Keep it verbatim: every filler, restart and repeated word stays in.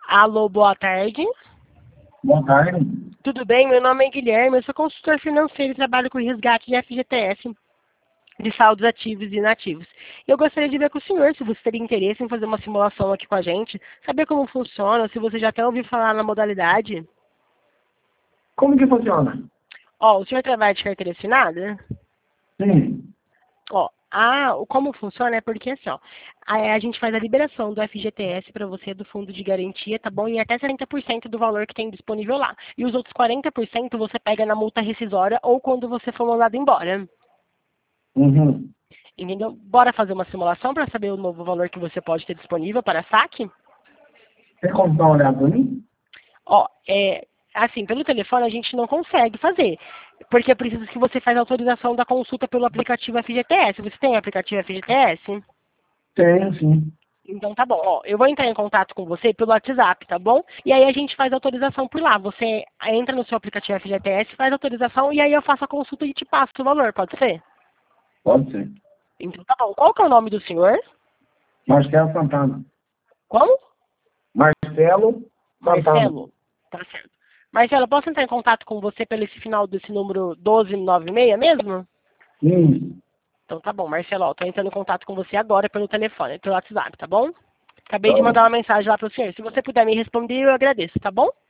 Alô, boa tarde. Boa tarde. Tudo bem? Meu nome é Guilherme, eu sou consultor financeiro e trabalho com resgate de F G T S, de saldos ativos e inativos. Eu gostaria de ver com o senhor se você teria interesse em fazer uma simulação aqui com a gente, saber como funciona, se você já até ouviu falar na modalidade. Como que funciona? Ó, o senhor trabalha de carteira assinada? Sim. Ó, a, o como funciona é porque assim, ó, a, a gente faz a liberação do F G T S para você do fundo de garantia, tá bom? E até setenta por cento do valor que tem disponível lá. E os outros quarenta por cento você pega na multa rescisória ou quando você for mandado embora. Uhum. Entendeu? Bora fazer uma simulação para saber o novo valor que você pode ter disponível para saque? Tem como dar uma olhada pra mim? Ó, é, assim, pelo telefone a gente não consegue fazer, porque é preciso que você faça a autorização da consulta pelo aplicativo F G T S. Você tem o aplicativo F G T S? Tenho, sim. Então tá bom, ó, eu vou entrar em contato com você pelo WhatsApp, tá bom? E aí a gente faz a autorização por lá. Você entra no seu aplicativo F G T S, faz a autorização e aí eu faço a consulta e te passo o valor, pode ser? Pode ser. Então tá bom. Qual que é o nome do senhor? Marcelo Santana. Como? Marcelo Santana. Marcelo? Tá certo. Marcelo, posso entrar em contato com você pelo esse final desse número um dois nove seis mesmo? Sim. Então tá bom, Marcelo, ó, tô entrando em contato com você agora pelo telefone, pelo WhatsApp, tá bom? Acabei Tá de bom. mandar uma mensagem lá pro senhor. Se você puder me responder, eu agradeço, tá bom?